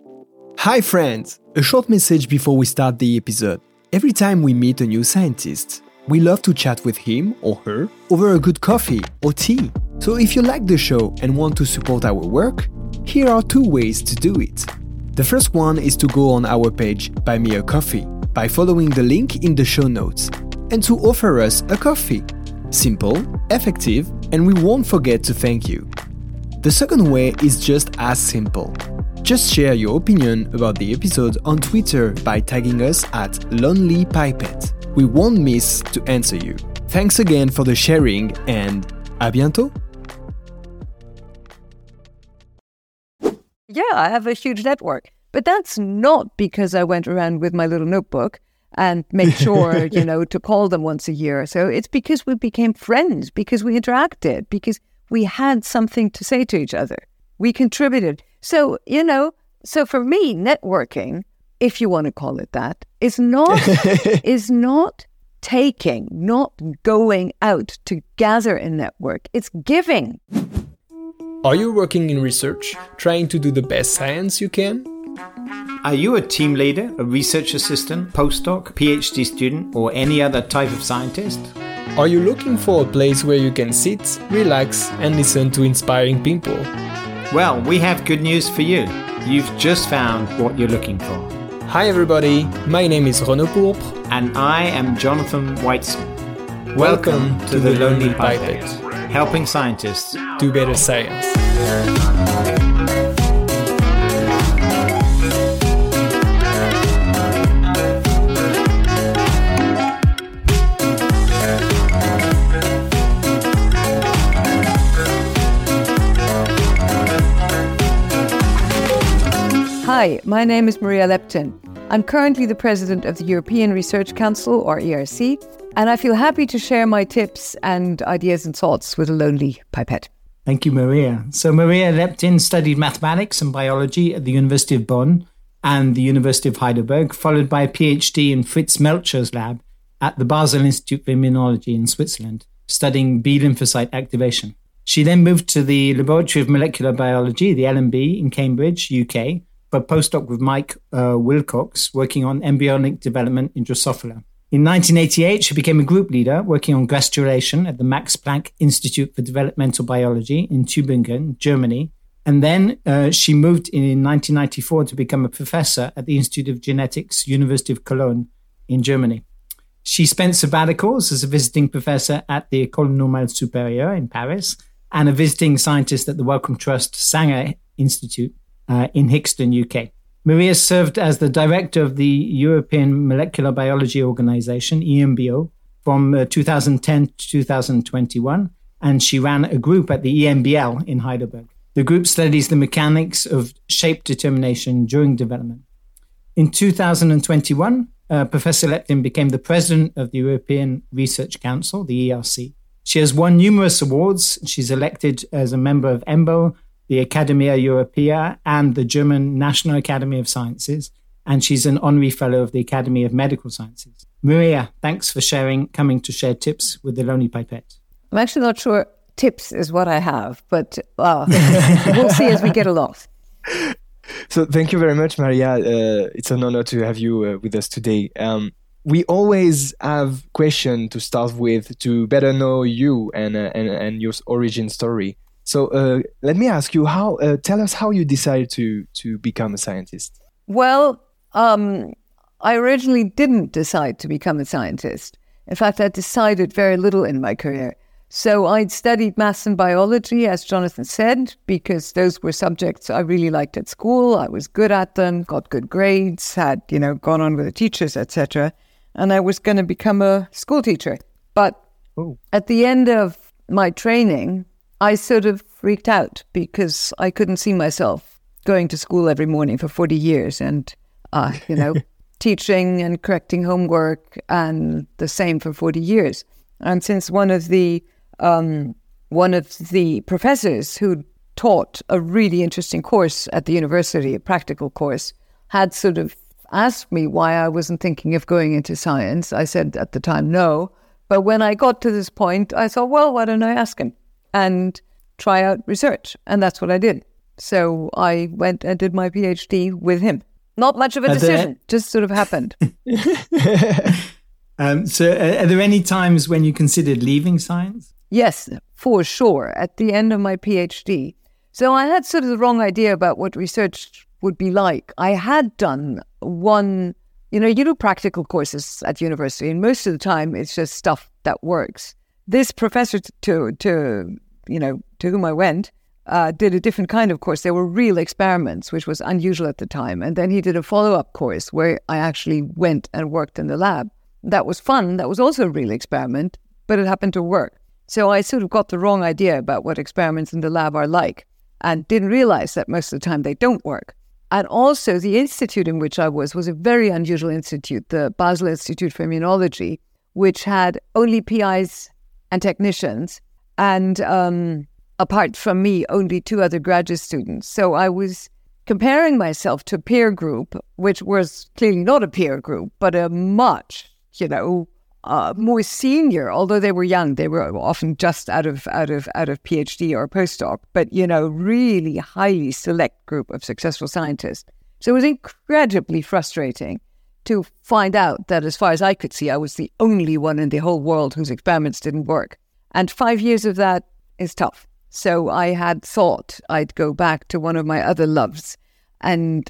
Hi friends! A short message before we start the episode. Every time we meet a new scientist, we love to chat with him or her over a good coffee or tea. So if you like the show and want to support our work, here are 2 ways to do it. The first one is to go on our page Buy Me a Coffee by following the link in the show notes and to offer us a coffee. Simple, effective, and we won't forget to thank you. The second way is just as simple. Just share your opinion about the episode on Twitter by tagging us at Lonely Pipette. We won't miss to answer you. Thanks again for the sharing and à bientôt! Yeah, I have a huge network. But that's not because I went around with my little notebook and made sure, to call them once a year. So it's because we became friends, because we interacted, because we had something to say to each other. We contributed. So, so for me, networking, if you want to call it that, is not taking, not going out to gather a network. It's giving. Are you working in research, trying to do the best science you can? Are you a team leader, a research assistant, postdoc, PhD student, or any other type of scientist? Are you looking for a place where you can sit, relax, and listen to inspiring people? Well, we have good news for you. You've just found what you're looking for. Hi everybody, my name is Renaud Pourpre. And I am Jonathan Weitzman. Welcome to the Lonely Pipette, helping scientists do better science. Hi, my name is Maria Leptin. I'm currently the president of the European Research Council, or ERC, and I feel happy to share my tips and ideas and thoughts with a Lonely Pipette. Thank you, Maria. So Maria Leptin studied mathematics and biology at the University of Bonn and the University of Heidelberg, followed by a PhD in Fritz Melcher's lab at the Basel Institute for Immunology in Switzerland, studying B lymphocyte activation. She then moved to the Laboratory of Molecular Biology, the LMB, in Cambridge, UK, for a postdoc with Mike Wilcox, working on embryonic development in Drosophila. In 1988, she became a group leader working on gastrulation at the Max Planck Institute for Developmental Biology in Tübingen, Germany. And then she moved in 1994 to become a professor at the Institute of Genetics, University of Cologne in Germany. She spent sabbaticals as a visiting professor at the École Normale Supérieure in Paris and a visiting scientist at the Wellcome Trust Sanger Institute in Hixton, UK. Maria served as the director of the European Molecular Biology Organization, EMBO, from 2010 to 2021, and she ran a group at the EMBL in Heidelberg. The group studies the mechanics of shape determination during development. In 2021, Professor Leptin became the president of the European Research Council, the ERC. She has won numerous awards. She's elected as a member of EMBO, the Academia Europaea, and the German National Academy of Sciences, and she's an honorary fellow of the Academy of Medical Sciences. Maria, thanks for coming to share tips with the Lonely Pipette. I'm actually not sure tips is what I have, but we'll see as we get along. So thank you very much, Maria. It's an honor to have you with us today. We always have questions to start with to better know you and your origin story. So let me ask you, tell us how you decided to become a scientist. Well, I originally didn't decide to become a scientist. In fact, I decided very little in my career. So I'd studied maths and biology, as Jonathan said, because those were subjects I really liked at school. I was good at them, got good grades, had, gone on with the teachers, etc. And I was going to become a school teacher. But at the end of my training, I sort of freaked out because I couldn't see myself going to school every morning for 40 years and, teaching and correcting homework and the same for 40 years. And since one of the professors who taught a really interesting course at the university, a practical course, had sort of asked me why I wasn't thinking of going into science. I said at the time, no. But when I got to this point, I thought, well, why don't I ask him and try out research? And that's what I did. So I went and did my PhD with him. Not much of a decision, just sort of happened. So are there any times when you considered leaving science? Yes, for sure, at the end of my PhD. So I had sort of the wrong idea about what research would be like. I had done one, you do practical courses at university, and most of the time it's just stuff that works. This professor to whom I went did a different kind of course. There were real experiments, which was unusual at the time. And then he did a follow-up course where I actually went and worked in the lab. That was fun. That was also a real experiment, but it happened to work. So I sort of got the wrong idea about what experiments in the lab are like and didn't realize that most of the time they don't work. And also the institute in which I was a very unusual institute, the Basel Institute for Immunology, which had only PIs and technicians, and apart from me, only 2 other graduate students. So I was comparing myself to a peer group, which was clearly not a peer group, but a much, more senior, although they were young. They were often just out of PhD or postdoc, but, really highly select group of successful scientists. So it was incredibly frustrating to find out that, as far as I could see, I was the only one in the whole world whose experiments didn't work. And 5 years of that is tough. So I had thought I'd go back to one of my other loves and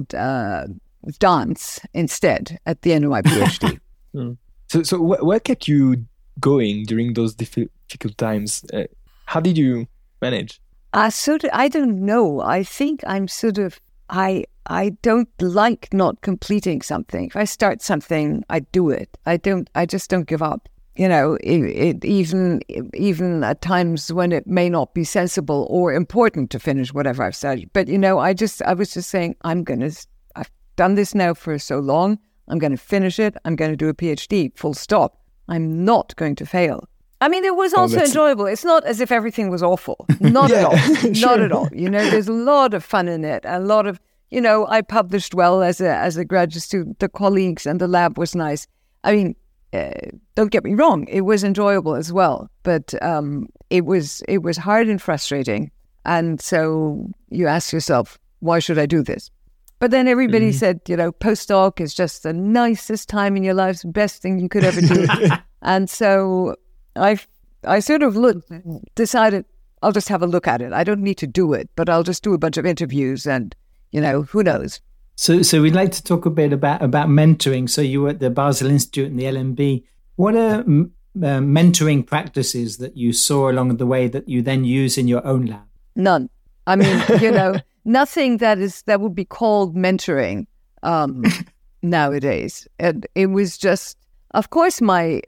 dance instead at the end of my PhD. So what kept you going during those difficult times? How did you manage? I don't know. I think I'm sort of, I don't like not completing something. If I start something, I do it. I just don't give up. Even at times when it may not be sensible or important to finish whatever I've studied. But, I was just saying, I've done this now for so long. I'm going to finish it. I'm going to do a PhD, full stop. I'm not going to fail. I mean, it was also enjoyable. It's not as if everything was awful. Not at all. Sure. Not at all. There's a lot of fun in it. A lot of, I published well as a graduate student. The colleagues and the lab was nice. I mean, don't get me wrong. It was enjoyable as well. But it was hard and frustrating. And so you ask yourself, why should I do this? But then everybody said, postdoc is just the nicest time in your life, the best thing you could ever do. And so I sort of decided I'll just have a look at it. I don't need to do it, but I'll just do a bunch of interviews and, who knows. So we'd like to talk a bit about mentoring. So you were at the Basel Institute and the LMB. What are mentoring practices that you saw along the way that you then use in your own lab? None. I mean, nothing that would be called mentoring nowadays. And it was just, of course, my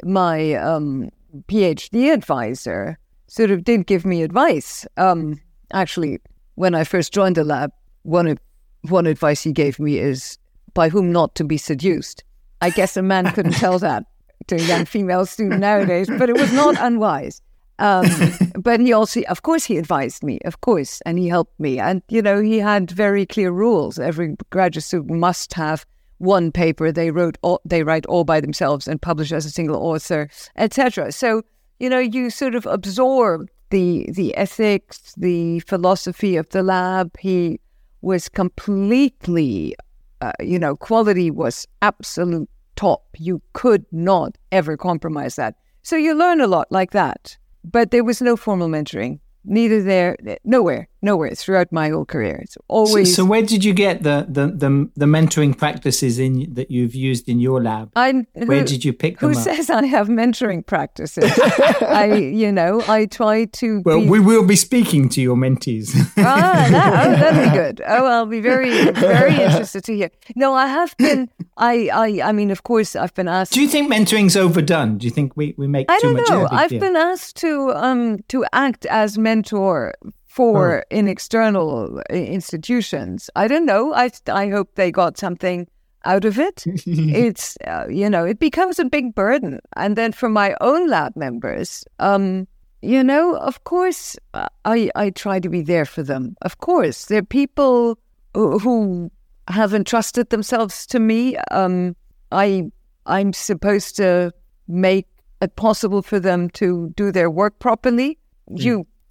PhD advisor sort of did give me advice. Actually, when I first joined the lab, one advice he gave me is by whom not to be seduced. I guess a man couldn't tell that to a young female student nowadays, but it was not unwise. But he also, of course, he advised me, of course, and he helped me. And, he had very clear rules. Every graduate student must have one paper they write all by themselves and publish as a single author, etc. So, you sort of absorb the ethics, the philosophy of the lab. He was completely, quality was absolute top. You could not ever compromise that. So you learn a lot like that. But there was no formal mentoring, nowhere throughout my whole career. It's always. So where did you get the mentoring practices that you've used in your lab? Where did you pick them up? Who says I have mentoring practices? I try to. Well, we will be speaking to your mentees. That'd be good. I'll be very, very interested to hear. No, I have been. I mean, of course, I've been asked. Do you think mentoring's overdone? Do you think we make too much of a big deal? I've been asked to act as mentor in external institutions. I don't know. I hope they got something out of it. It's it becomes a big burden. And then for my own lab members, of course, I try to be there for them. Of course, there are people who have entrusted themselves to me. I'm supposed to make it possible for them to do their work properly.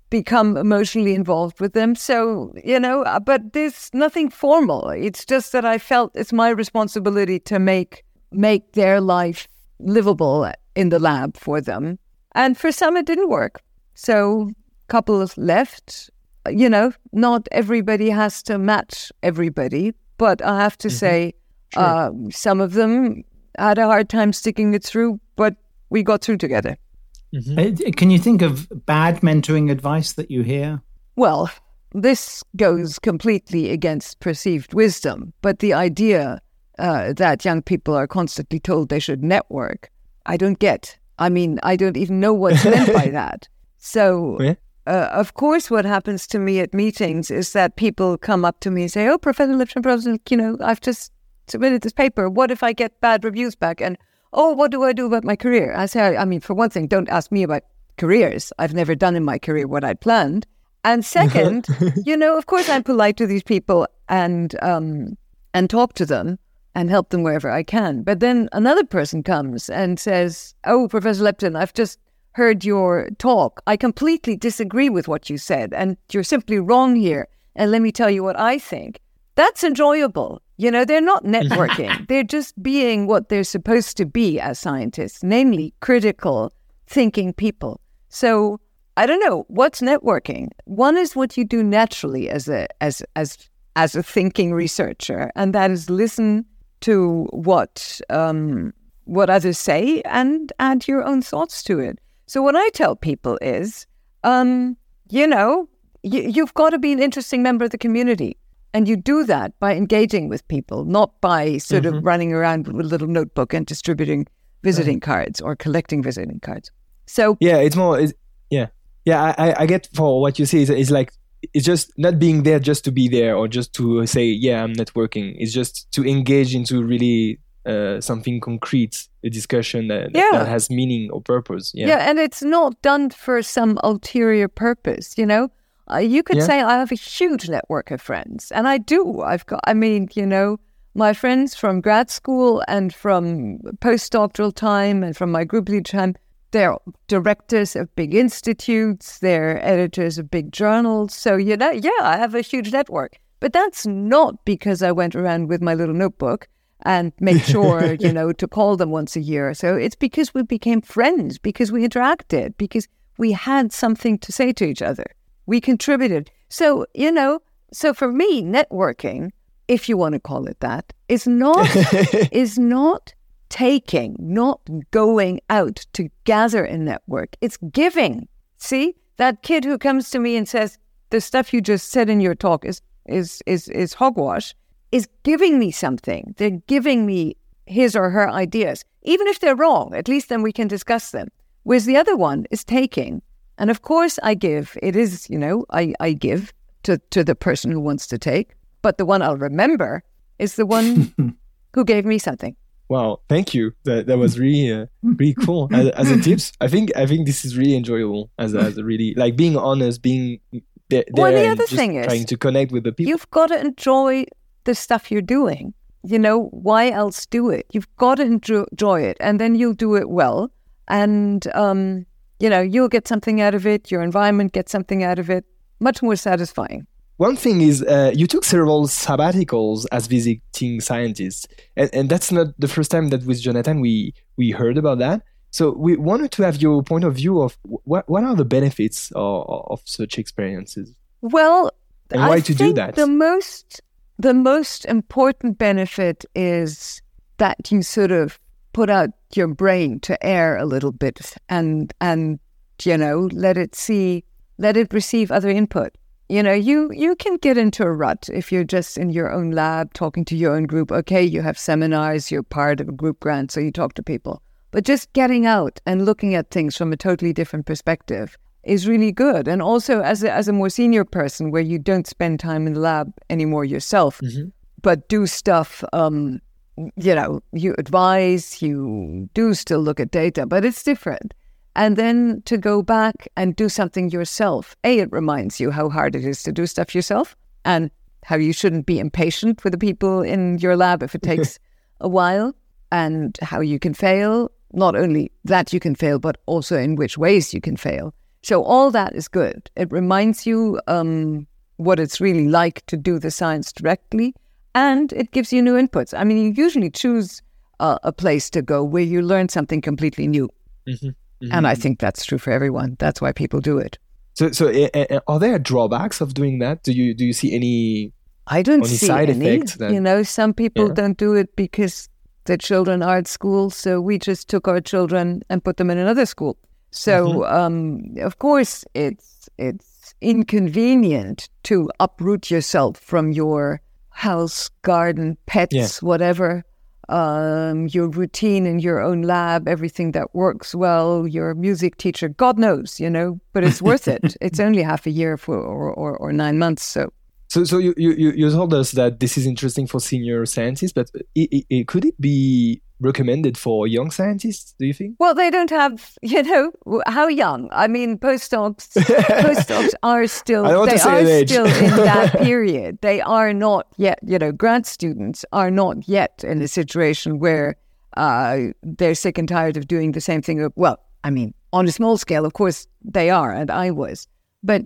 become emotionally involved with them. So, but there's nothing formal. It's just that I felt it's my responsibility to make their life livable in the lab for them. And for some, it didn't work. So a couple left. Not everybody has to match everybody, but I have to say, some of them had a hard time sticking it through, but we got through together. Can you think of bad mentoring advice that you hear? Well, this goes completely against perceived wisdom, but the idea that young people are constantly told they should network, I don't get. I mean, I don't even know what's meant by that. So, of course, what happens to me at meetings is that people come up to me and say, "Oh, Professor Lipton, I've just submitted this paper. What if I get bad reviews back? And oh, what do I do about my career?" I say, for one thing, don't ask me about careers. I've never done in my career what I'd planned. And second, of course, I'm polite to these people and talk to them and help them wherever I can. But then another person comes and says, "Oh, Professor Lipton, I've just heard your talk. I completely disagree with what you said, and you're simply wrong here. And let me tell you what I think." That's enjoyable. They're not networking. They're just being what they're supposed to be as scientists, namely critical thinking people. So I don't know, what's networking? One is what you do naturally as a thinking researcher, and that is listen to what others say and add your own thoughts to it. So what I tell people is, you've got to be an interesting member of the community. And you do that by engaging with people, not by sort of running around with a little notebook and distributing visiting cards or collecting visiting cards. So it's more. I get for what you say. It's like it's just not being there just to be there or just to say, "Yeah, I'm networking." It's just to engage into really something concrete, a discussion that has meaning or purpose. Yeah, and it's not done for some ulterior purpose. You could say I have a huge network of friends, and I do. My friends from grad school and from postdoctoral time and from my group lead time, they're directors of big institutes, they're editors of big journals. So, I have a huge network. But that's not because I went around with my little notebook and made sure, to call them once a year. So it's because we became friends, because we interacted, because we had something to say to each other. We contributed. So, so for me, networking, if you want to call it that, is not taking, not going out to gather a network. It's giving. See, that kid who comes to me and says, "The stuff you just said in your talk is hogwash," is giving me something. They're giving me his or her ideas. Even if they're wrong, at least then we can discuss them. Whereas the other one is taking. And of course I give. It is, I give to the person who wants to take. But the one I'll remember is the one who gave me something. Wow, thank you. That was really really cool. As a tips, I think this is really enjoyable as a really, like, being honest, being there the other thing is trying to connect with the people. You've got to enjoy the stuff you're doing. Why else do it? You've got to enjoy it, and then you'll do it well. And you'll get something out of it. Your environment gets something out of it. Much more satisfying. One thing is you took several sabbaticals as visiting scientists. And that's not the first time that with Jonathan we heard about that. So we wanted to have your point of view of what are the benefits of such experiences? Well, and why to do that? The most important benefit is that you sort of put out your brain to air a little bit and let it receive other input. You can get into a rut if you're just in your own lab talking to your own group. Okay, you have seminars, you're part of a group grant, so you talk to people. But just getting out and looking at things from a totally different perspective is really good. And also as a more senior person where you don't spend time in the lab anymore yourself, but do stuff, you advise, you do still look at data, but it's different. And then to go back and do something yourself, it reminds you how hard it is to do stuff yourself and how you shouldn't be impatient with the people in your lab if it takes a while, and how you can fail. Not only that you can fail, but also in which ways you can fail. So all that is good. It reminds you what it's really like to do the science directly, and it gives you new inputs. I mean, you usually choose a place to go where you learn something completely new. And I think that's true for everyone. That's why people do it. So are there drawbacks of doing that? Do you see any? I don't Only see side any. effects then? Some people don't do it because their children are at school. So we just took our children and put them in another school. So of course it's inconvenient to uproot yourself from your house, garden, pets, whatever. Your routine in your own lab, everything that works well, your music teacher, God knows, but it's worth it. It's only half a year or 9 months. So you told us that this is interesting for senior scientists, but could it be recommended for young scientists, do you think? Well, they don't have, how young? I mean, postdocs are still, still in that period. They are not yet, grad students are not yet in a situation where they're sick and tired of doing the same thing. Well, I mean, on a small scale, of course, they are, and I was. But,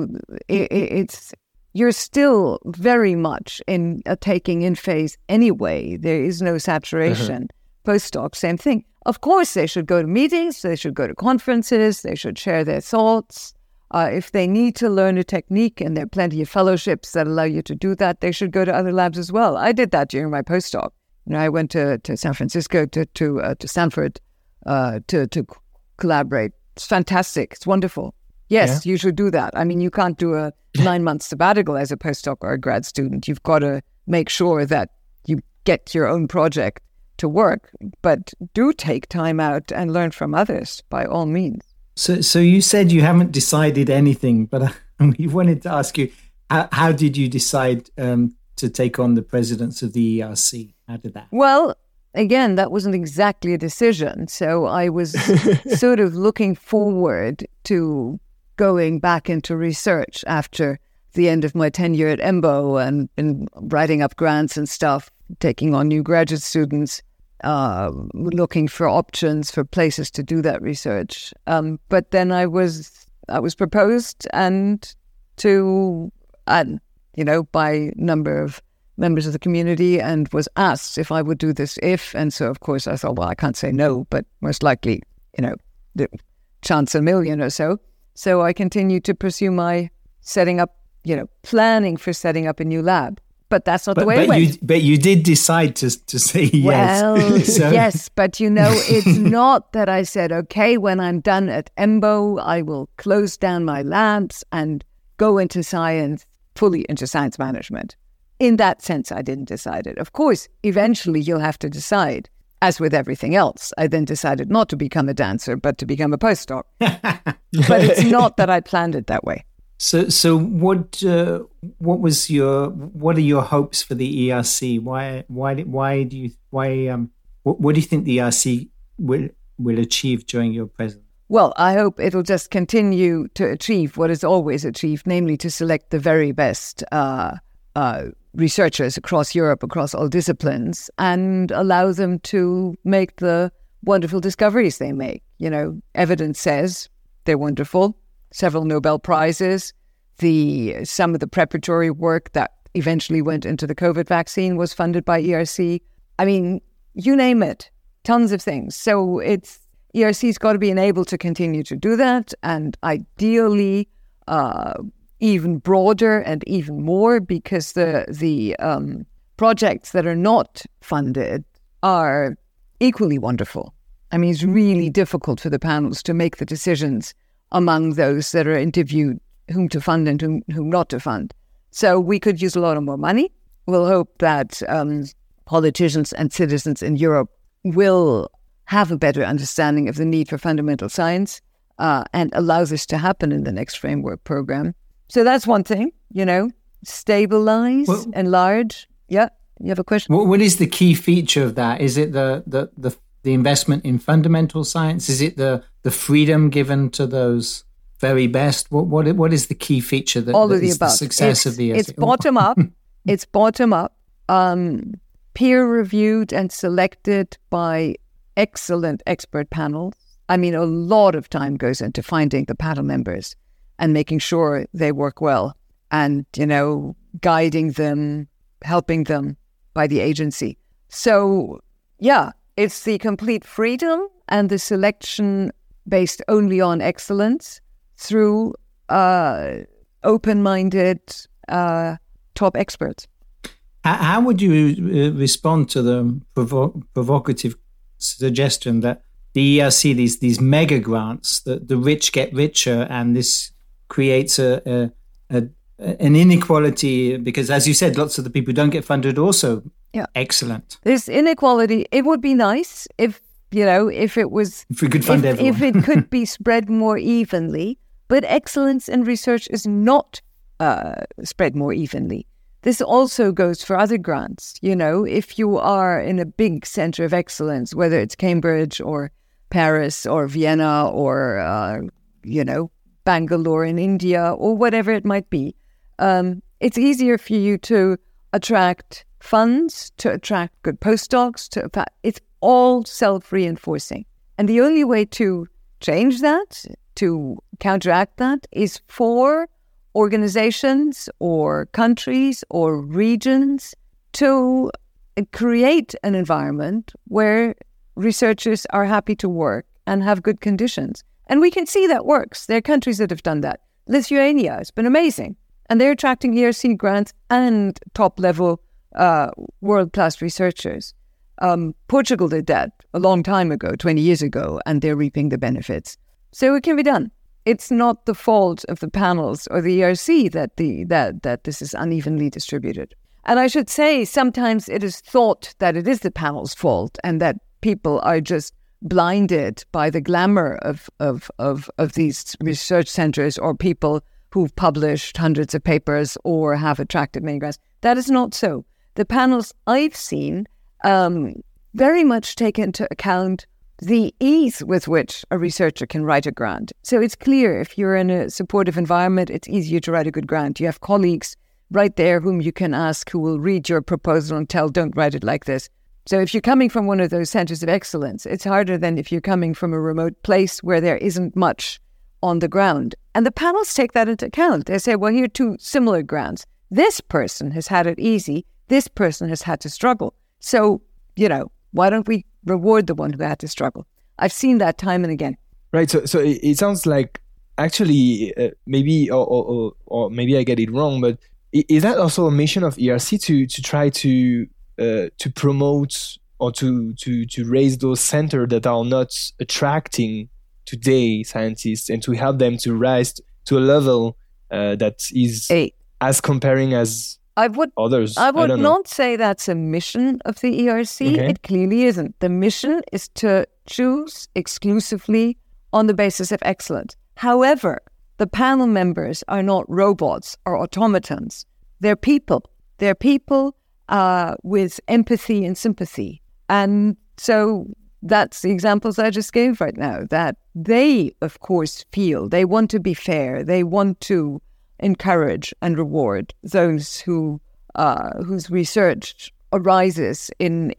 you're still very much in a taking in phase anyway. There is no saturation. Postdocs, same thing. Of course, they should go to meetings, they should go to conferences, they should share their thoughts. If they need to learn a technique, and there are plenty of fellowships that allow you to do that, they should go to other labs as well. I did that during my postdoc. I went to San Francisco, to Stanford, to collaborate. It's fantastic. It's wonderful. Yes, you should do that. I mean, you can't do a 9-month sabbatical as a postdoc or a grad student. You've got to make sure that you get your own project to work, but do take time out and learn from others by all means. So you said you haven't decided anything, but we wanted to ask you, how did you decide to take on the presidents of the ERC? How did that? Well, again, that wasn't exactly a decision. So I was sort of looking forward to going back into research after the end of my tenure at EMBO and been writing up grants and stuff, taking on new graduate students, looking for options for places to do that research. But then I was proposed by a number of members of the community, and was asked if I would do this and so of course I thought, well, I can't say no, but most likely, the chance a million or so. So I continued to pursue my planning for setting up a new lab. But that's not the way it went. But you did decide to say yes. Well, yes, but it's not that I said, okay, when I'm done at EMBO, I will close down my labs and go into science, fully into science management. In that sense, I didn't decide it. Of course, eventually you'll have to decide. As with everything else, I then decided not to become a dancer, but to become a postdoc. But it's not that I planned it that way. So what are your hopes for the ERC? What do you think the ERC will achieve during your presidency? Well, I hope it'll just continue to achieve what it's always achieved, namely to select the very best researchers across Europe, across all disciplines, and allow them to make the wonderful discoveries they make. Evidence says they're wonderful. Several Nobel Prizes. Some of the preparatory work that eventually went into the COVID vaccine was funded by ERC. I mean, you name it, tons of things. So ERC's got to be enabled to continue to do that, and ideally even broader and even more, because the projects that are not funded are equally wonderful. I mean, it's really difficult for the panels to make the decisions among those that are interviewed, whom to fund and whom not to fund. So we could use a lot of more money. We'll hope that politicians and citizens in Europe will have a better understanding of the need for fundamental science and allow this to happen in the next framework program. So that's one thing, stabilize, enlarge. Yeah, you have a question? What is the key feature of that? Is it the investment in fundamental science? Is it the freedom given to those very best? What is the key feature that is the success of the ERC? It's bottom up. It's bottom up, peer reviewed and selected by excellent expert panels I mean, a lot of time goes into finding the panel members and making sure they work well and, guiding them, helping them by the agency. So, yeah, it's the complete freedom and the selection based only on excellence through open-minded top experts. How would you respond to the provocative suggestion that the ERC, these mega grants, the rich get richer, and this creates an inequality because, as you said, lots of the people who don't get funded are also excellent. This inequality, it would be nice if it was... If we could fund everyone. If it could be spread more evenly, but excellence in research is not spread more evenly. This also goes for other grants. If you are in a big center of excellence, whether it's Cambridge or Paris or Vienna or, Bangalore in India or whatever it might be, it's easier for you to attract funds, to attract good postdocs. It's all self-reinforcing. And the only way to change that, to counteract that, is for organizations or countries or regions to create an environment where researchers are happy to work and have good conditions. And we can see that works. There are countries that have done that. Lithuania has been amazing. And they're attracting ERC grants and top-level world-class researchers. Portugal did that a long time ago, 20 years ago, and they're reaping the benefits. So it can be done. It's not the fault of the panels or the ERC that this is unevenly distributed. And I should say, sometimes it is thought that it is the panel's fault and that people are just blinded by the glamour of these research centers or people who've published hundreds of papers or have attracted many grants. That is not so. The panels I've seen very much take into account the ease with which a researcher can write a grant. So it's clear if you're in a supportive environment, it's easier to write a good grant. You have colleagues right there whom you can ask who will read your proposal and tell, don't write it like this. So if you're coming from one of those centers of excellence, it's harder than if you're coming from a remote place where there isn't much on the ground. And the panels take that into account. They say, well, here are two similar grants. This person has had it easy. This person has had to struggle. So, why don't we reward the one who had to struggle? I've seen that time and again. Right. So it sounds like actually maybe or maybe I get it wrong, but is that also a mission of ERC to try to promote or to raise those centers that are not attracting today scientists and to help them to rise to a level that is as comparing as others? I would not say that's a mission of the ERC. Okay. It clearly isn't. The mission is to choose exclusively on the basis of excellence. However, the panel members are not robots or automatons. They're people. They're people with empathy and sympathy. And so that's the examples I just gave right now, that they, of course, feel they want to be fair. They want to encourage and reward those whose research arises in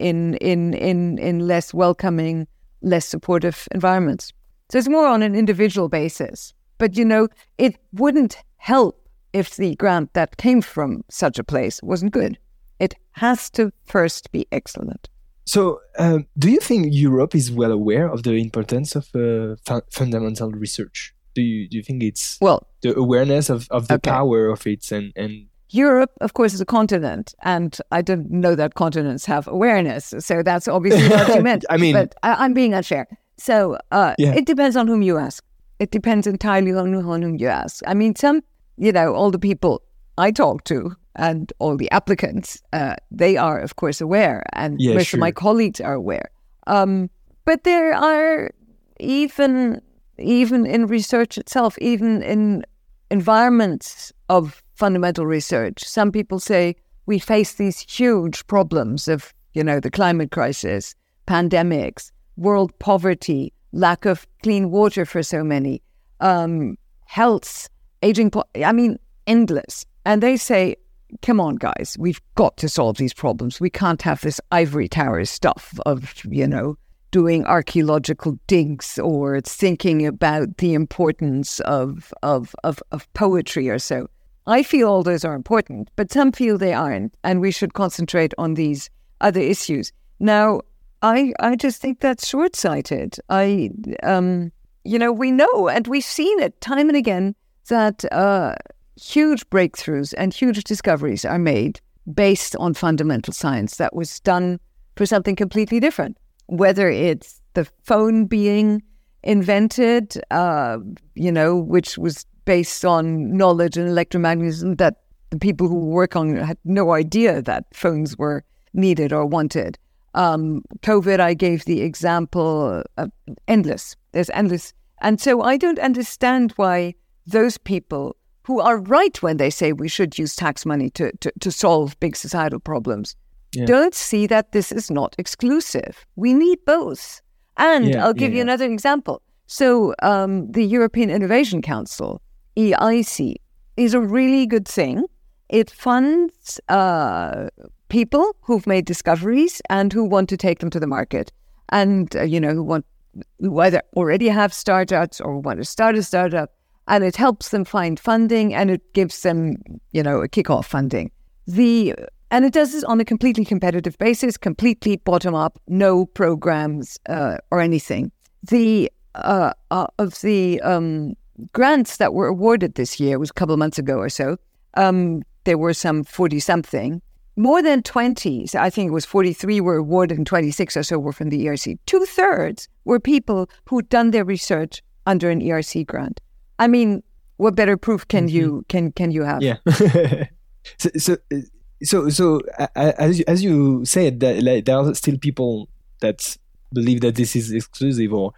less welcoming, less supportive environments. So it's more on an individual basis. But, it wouldn't help if the grant that came from such a place wasn't good. It has to first be excellent. So do you think Europe is well aware of the importance of fundamental research? Do you think it's the awareness of the power of it and Europe, of course, is a continent, and I don't know that continents have awareness. So that's obviously what you meant. But I'm being unfair. So It depends on whom you ask. It depends entirely on whom you ask. I mean, all the people I talk to and all the applicants, they are, of course, aware, and most of my colleagues are aware. But there are even in research itself, even in environments of fundamental research, some people say we face these huge problems of, the climate crisis, pandemics, world poverty, lack of clean water for so many, health, aging, endless. And they say, come on, guys, we've got to solve these problems. We can't have this ivory tower stuff of, doing archaeological digs or thinking about the importance of poetry or so. I feel all those are important, but some feel they aren't, and we should concentrate on these other issues. Now, I just think that's short-sighted. We know, and we've seen it time and again, that huge breakthroughs and huge discoveries are made based on fundamental science that was done for something completely different. Whether it's the phone being invented, which was based on knowledge and electromagnetism that the people who work on it had no idea that phones were needed or wanted. COVID, I gave the example of endless. There's endless. And so I don't understand why those people who are right when they say we should use tax money to solve big societal problems don't see that this is not exclusive. We need both. And I'll give you another example. So the European Innovation Council, EIC, is a really good thing. It funds people who've made discoveries and who want to take them to the market, and who either already have startups or want to start a startup, and it helps them find funding, and it gives them a kickoff funding. And it does this on a completely competitive basis, completely bottom up, no programs or anything. Of the grants that were awarded this year, it was a couple of months ago or so. There were some 40-something. More than 20, so I think it was 43 were awarded and 26 or so were from the ERC. 2/3 were people who'd done their research under an ERC grant. I mean, what better proof can you have? Yeah. So as you said, that there are still people that believe that this is exclusive, or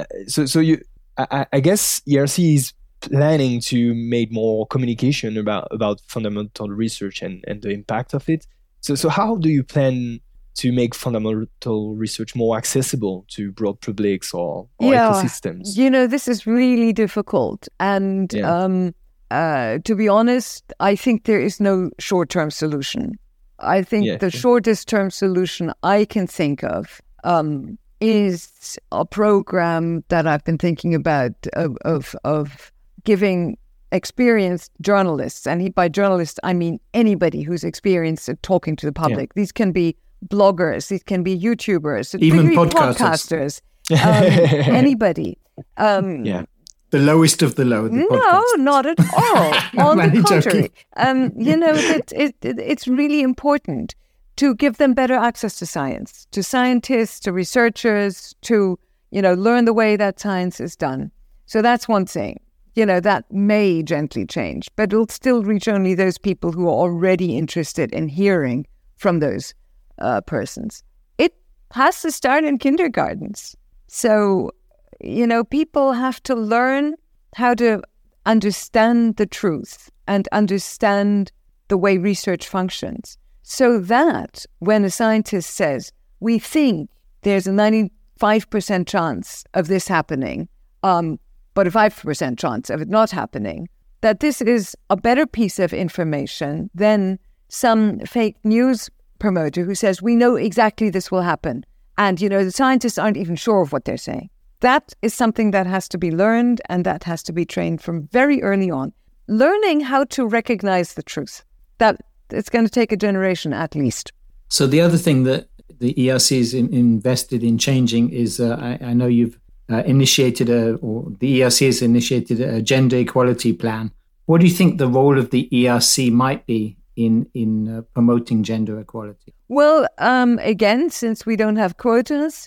I guess ERC is planning to make more communication about fundamental research and the impact of it. So how do you plan to make fundamental research more accessible to broad publics or ecosystems? This is really difficult. And to be honest, I think there is no short-term solution. I think the shortest-term solution I can think of is a program that I've been thinking about of giving experienced journalists, and by journalists I mean anybody who's experienced at talking to the public. These can be bloggers, these can be YouTubers, even podcasters. Anybody. The lowest of the low. No, not at all. On the contrary, it's really important to give them better access to science, to scientists, to researchers, to learn the way that science is done. So that's one thing. That may gently change, but it'll still reach only those people who are already interested in hearing from those persons. It has to start in kindergartens. So, people have to learn how to understand the truth and understand the way research functions, so that when a scientist says, we think there's a 95% chance of this happening, but a 5% chance of it not happening, that this is a better piece of information than some fake news promoter who says, we know exactly this will happen. And, the scientists aren't even sure of what they're saying. That is something that has to be learned, and that has to be trained from very early on. Learning how to recognize the truth. That it's going to take a generation at least. So the other thing that the ERC is invested in changing is, I know you've initiated the ERC has initiated a gender equality plan. What do you think the role of the ERC might be in promoting gender equality? Well, again, since we don't have quotas,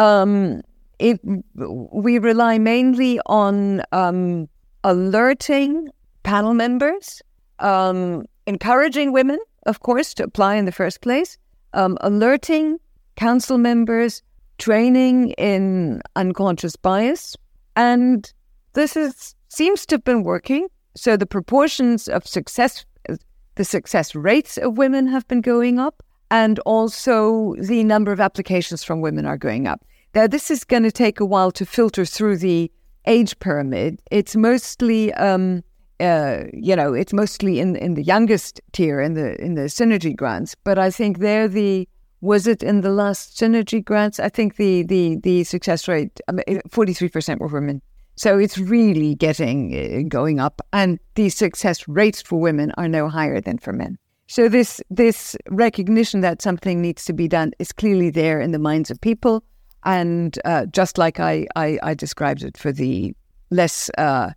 we rely mainly on alerting panel members, encouraging women, of course, to apply in the first place, alerting council members, training in unconscious bias, and this seems to have been working. So the proportions of success, the success rates of women have been going up, and also the number of applications from women are going up. Now, this is going to take a while to filter through the age pyramid. It's mostly, it's mostly in the youngest tier, in the synergy grants. But I think there the Was it in the last Synergy grants? I think the success rate, 43% were women. So it's really going up. And the success rates for women are no higher than for men. So this recognition that something needs to be done is clearly there in the minds of people. And just like I described it for the less,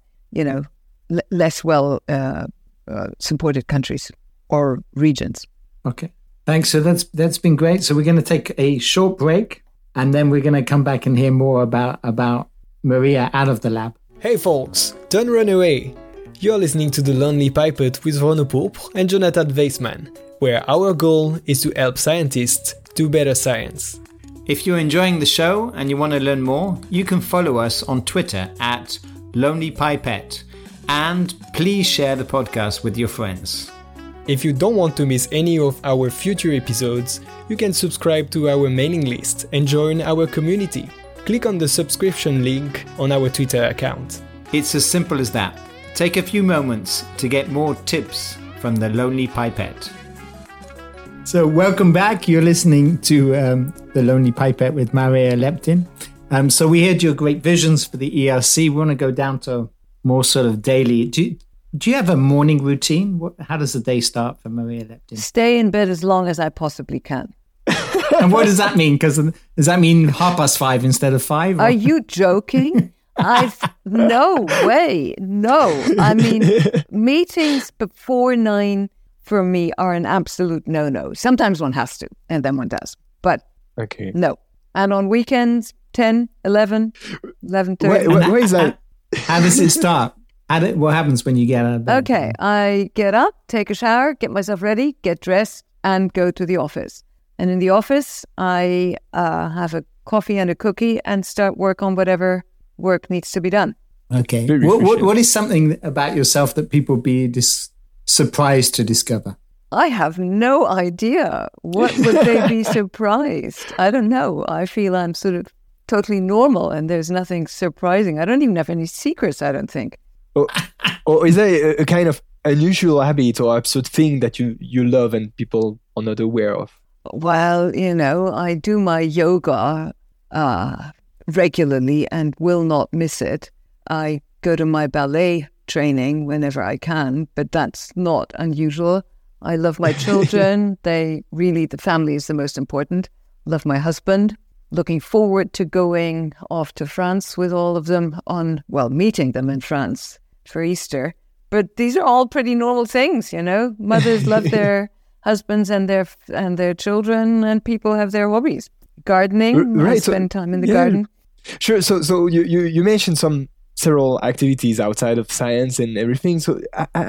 less well supported countries or regions. Okay, thanks. So that's been great. So we're going to take a short break, and then we're going to come back and hear more about Maria out of the lab. Hey folks, don't run away. You're listening to The Lonely Pipette with Renaud Pourpre and Jonathan Weissman, where our goal is to help scientists do better science. If you're enjoying the show and you want to learn more, you can follow us on Twitter at Lonely Pipette, and please share the podcast with your friends. If you don't want to miss any of our future episodes, you can subscribe to our mailing list and join our community. Click on the subscription link on our Twitter account. It's as simple as that. Take a few moments to get more tips from the Lonely Pipette. So welcome back. You're listening to The Lonely Pipette with Maria Leptin. So we heard your great visions for the ERC. We want to go down to more sort of daily. Do you have a morning routine? How does the day start for Maria Leptin? Stay in bed as long as I possibly can. And what does that mean? Because does that mean 5:30 instead of 5? Or? Are you joking? No way. No. I mean, meetings before 9 for me are an absolute no-no. Sometimes one has to, and then one does. But no. And on weekends, 10, 11, 11:30. Where is that? How does it start? What happens when you get out of bed? Okay, I get up, take a shower, get myself ready, get dressed, and go to the office. And in the office, I have a coffee and a cookie and start work on whatever work needs to be done. Okay. What is something about yourself that people be surprised to discover? I have no idea. What would they be surprised? I don't know. I feel I'm sort of totally normal and there's nothing surprising. I don't even have any secrets, I don't think. Or is there a kind of unusual habit or absurd thing that you love and people are not aware of? Well, I do my yoga regularly and will not miss it. I go to my ballet training whenever I can, but that's not unusual. I love my children. The family is the most important. Love my husband. Looking forward to going off to France with all of them meeting them in France for Easter. But these are all pretty normal things, Mothers love their husbands and their children, and people have their hobbies. Gardening, right. I spend time in the garden. Sure. So you mentioned several activities outside of science and everything. So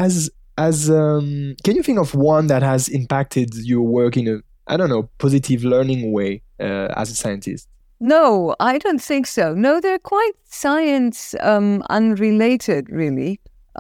can you think of one that has impacted your work in a positive learning way as a scientist? No, I don't think so. No, they're quite science unrelated, really.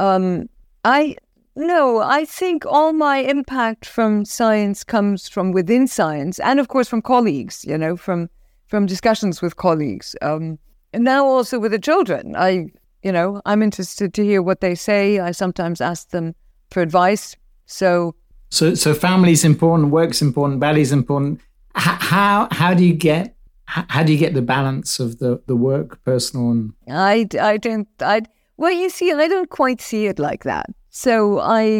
I think all my impact from science comes from within science, and of course from colleagues. From discussions with colleagues, and now also with the children. I'm interested to hear what they say. I sometimes ask them for advice. So family's important, work's important, ballet's important. How do you get the balance of the work, personal and... I don't quite see it like that. So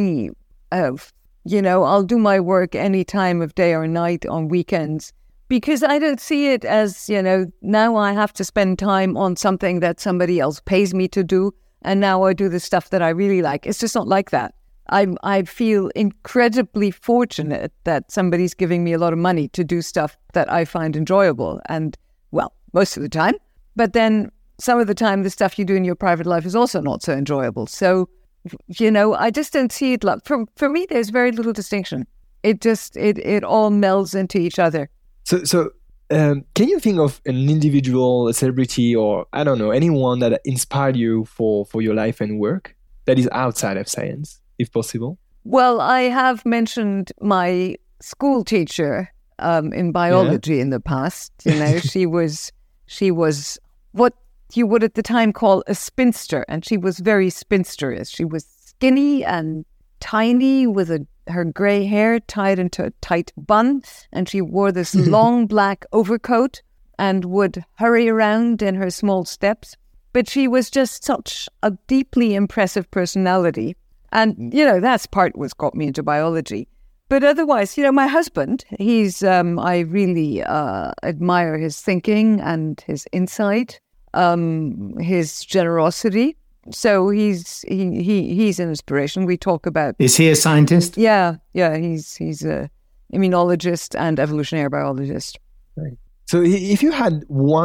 I'll do my work any time of day or night on weekends because I don't see it as, now I have to spend time on something that somebody else pays me to do. And now I do the stuff that I really like. It's just not like that. I feel incredibly fortunate that somebody's giving me a lot of money to do stuff that I find enjoyable. And, most of the time. But then some of the time, the stuff you do in your private life is also not so enjoyable. So, I just don't see it. For me, there's very little distinction. It all melds into each other. So can you think of an individual, a celebrity, or I don't know, anyone that inspired you for your life and work that is outside of science, if possible? Well, I have mentioned my school teacher in biology in the past. She was what you would at the time call a spinster, and she was very spinsterish. She was skinny and tiny with a her grey hair tied into a tight bun, and she wore this long black overcoat and would hurry around in her small steps. But she was just such a deeply impressive personality. And, that's part what got me into biology. But otherwise, my husband, I really admire his thinking and his insight, his generosity. So he's an inspiration. We talk about... Is he a scientist? Yeah, he's a immunologist and evolutionary biologist. Right. So if you had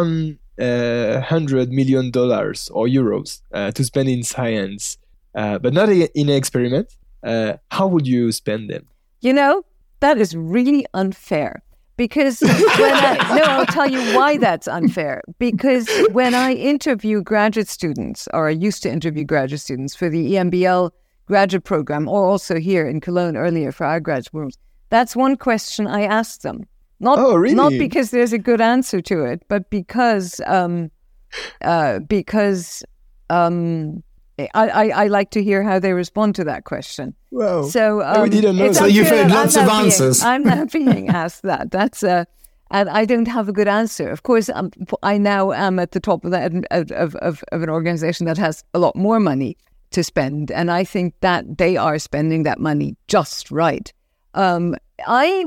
$100 million or euros to spend in science, but not in an experiment, how would you spend them? That is really unfair. Because I'll tell you why that's unfair. Because when I interview graduate students, or I used to interview graduate students for the EMBL graduate program, or also here in Cologne earlier for our graduate programs, that's one question I ask them. Not because there's a good answer to it, but because I like to hear how they respond to that question. Wow. So we didn't know. So you've heard lots of answers. I'm not being asked that. That's and I don't have a good answer. Of course, I now am at the top of an organization that has a lot more money to spend, and I think that they are spending that money just right. I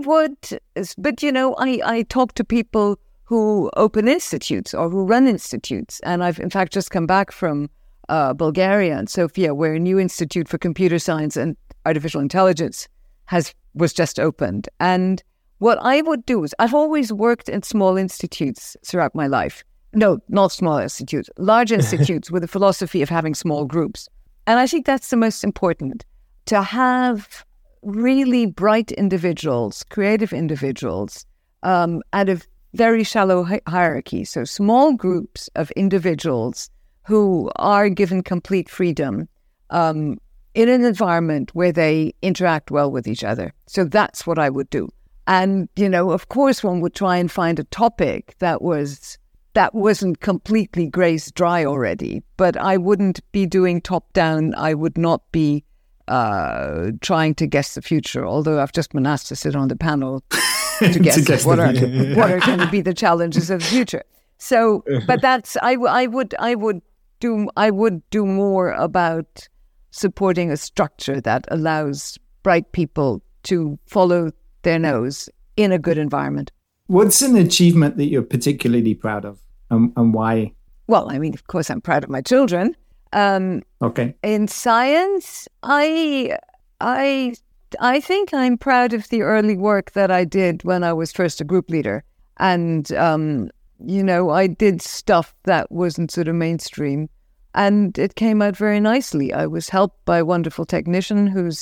talk to people who open institutes or who run institutes, and I've in fact just come back from Bulgaria and Sofia, where a new institute for computer science and artificial intelligence was just opened. And what I would do is, I've always worked in small institutes throughout my life. No, not small institutes, large institutes with a philosophy of having small groups. And I think that's the most important, to have really bright individuals, creative individuals, at a very shallow hierarchy. So small groups of individuals who are given complete freedom in an environment where they interact well with each other. So that's what I would do. And, of course, one would try and find a topic that wasn't completely grazed dry already. But I wouldn't be doing top-down. I would not be trying to guess the future, although I've just been asked to sit on the panel to guess what are going to be the challenges of the future. So, but that's I would do more about supporting a structure that allows bright people to follow their nose in a good environment. What's an achievement that you're particularly proud of, and why? Well, of course, I'm proud of my children. Okay. In science, I think I'm proud of the early work that I did when I was first a group leader, and I did stuff that wasn't sort of mainstream, and it came out very nicely. I was helped by a wonderful technician whose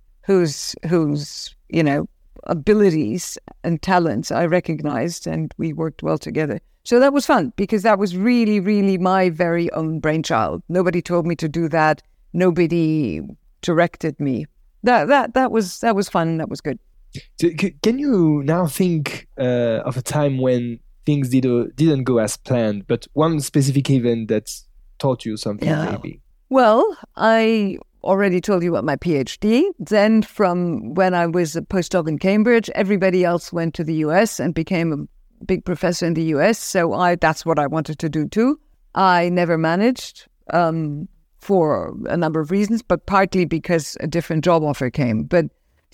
abilities and talents I recognized, and we worked well together. So that was fun, because that was really, really my very own brainchild. Nobody told me to do that. Nobody directed me. That was fun. That was good. So can you now think of a time when things didn't go as planned, but one specific event that's taught you something, maybe? Well, I already told you about my PhD. Then from when I was a postdoc in Cambridge, everybody else went to the US and became a big professor in the US. So that's what I wanted to do too. I never managed for a number of reasons, but partly because a different job offer came. But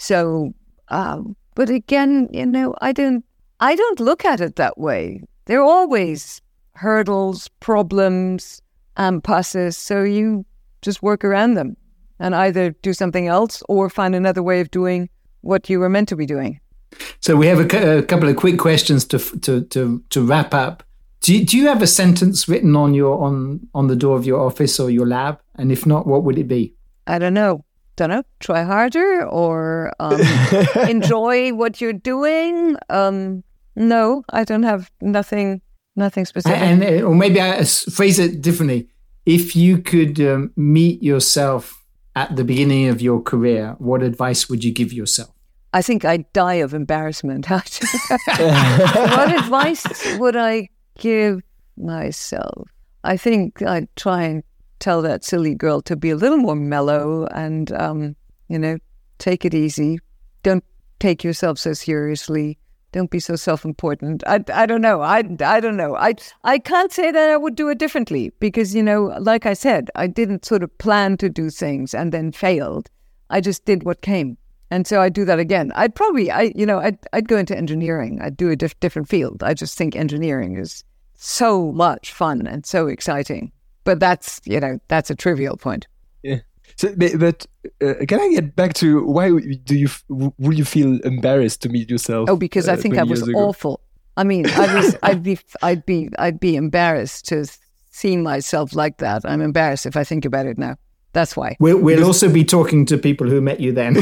again, I don't look at it that way. There are always hurdles, problems, impasses. So you just work around them and either do something else or find another way of doing what you were meant to be doing. So we have a couple of quick questions to wrap up. Do you have a sentence written on the door of your office or your lab? And if not, what would it be? I don't know. Try harder, or enjoy what you're doing. No, I don't have nothing specific. Or maybe I phrase it differently. If you could meet yourself at the beginning of your career, what advice would you give yourself? I think I'd die of embarrassment. What advice would I give myself? I think I'd try and tell that silly girl to be a little more mellow and, take it easy. don't take yourself so seriously. Don't be so self-important. I don't know. I don't know. I can't say that I would do it differently because, like I said, I didn't sort of plan to do things and then failed. I just did what came. And so I'd do that again. I'd go into engineering. I'd do a different field. I just think engineering is so much fun and so exciting. But that's a trivial point. Yeah. So, but can I get back to why will you feel embarrassed to meet yourself? Oh, because I think I was awful. I mean, I'd be embarrassed to see myself like that. I'm embarrassed if I think about it now. That's why. We'll also be talking to people who met you then.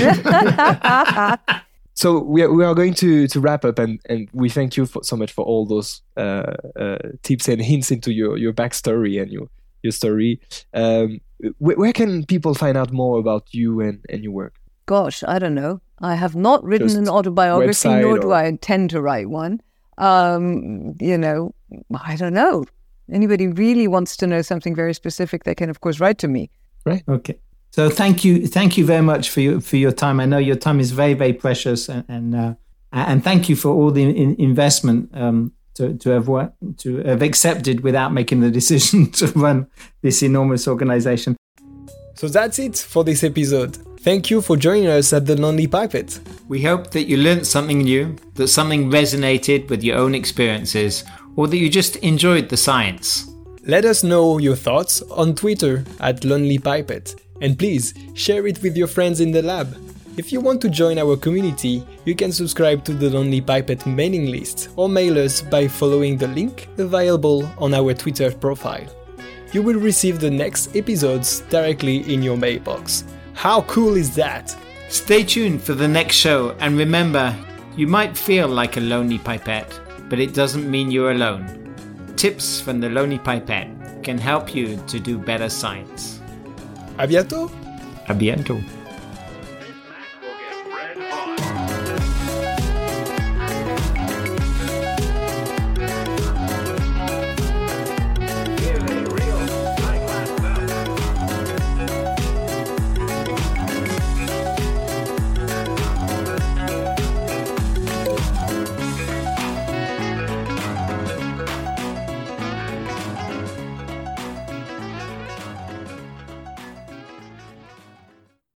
So we are going to wrap up, and we thank you so much for all those tips and hints into your backstory and your story. Where can people find out more about you and your work? Gosh, I don't know. I have not written an autobiography, nor do I intend to write one. I don't know. Anybody really wants to know something very specific, they can, of course, write to me. Right. Okay. So thank you very much for your time. I know your time is very, very precious, and thank you for all the investment to have accepted without making the decision to run this enormous organization. So that's it for this episode. Thank you for joining us at The Lonely Pipette. We hope that you learned something new, that something resonated with your own experiences, or that you just enjoyed the science. Let us know your thoughts on Twitter at Lonely Pipette, and please share it with your friends in the lab. If you want to join our community, you can subscribe to the Lonely Pipette mailing list or mail us by following the link available on our Twitter profile. You will receive the next episodes directly in your mailbox. How cool is that? Stay tuned for the next show, and remember, you might feel like a lonely pipette, but it doesn't mean you're alone. Tips from the Lonely Pipette can help you to do better science. À bientôt! À bientôt!